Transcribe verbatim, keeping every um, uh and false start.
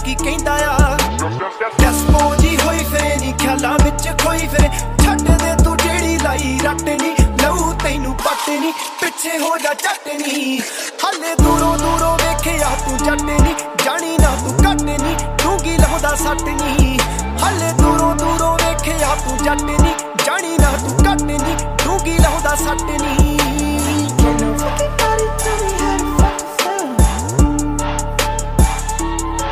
की कहंदा आ डस्पो जी होई फिरे नी ख्यालां विच खोई फिरे छड्ड दे तू जेड़ी लाई रट नी लहू तैनू पट नी पिछे हो जा झट नी हले दूरों दूरों वेखिया तू जट नी जानी ना तू घट नी डूंगी लहुदा सट नी हले दूरों दूरों वेखिया तू जट नी जानी ना तू घट नी डूंगी लहुदा सट नी